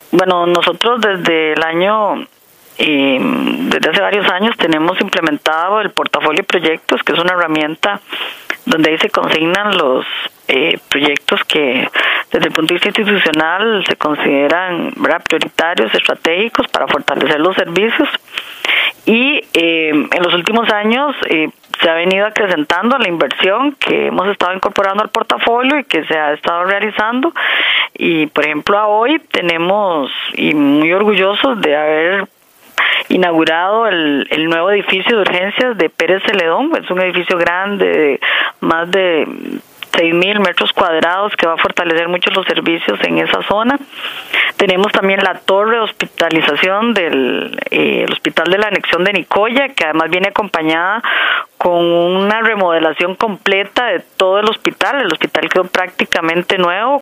Bueno, nosotros desde hace varios años tenemos implementado el portafolio de proyectos, que es una herramienta donde ahí se consignan los proyectos que desde el punto de vista institucional se consideran, ¿verdad?, prioritarios, estratégicos para fortalecer los servicios. Y en los últimos años se ha venido acrecentando la inversión que hemos estado incorporando al portafolio y que se ha estado realizando. Y, por ejemplo, a hoy tenemos, y muy orgullosos de haber inaugurado el nuevo edificio de urgencias de Pérez Celedón. Es un edificio grande de más de 6,000 metros cuadrados que va a fortalecer mucho los servicios en esa zona. Tenemos también la torre de hospitalización del el Hospital de la Anexión de Nicoya, que además viene acompañada con una remodelación completa de todo el hospital. El hospital quedó prácticamente nuevo,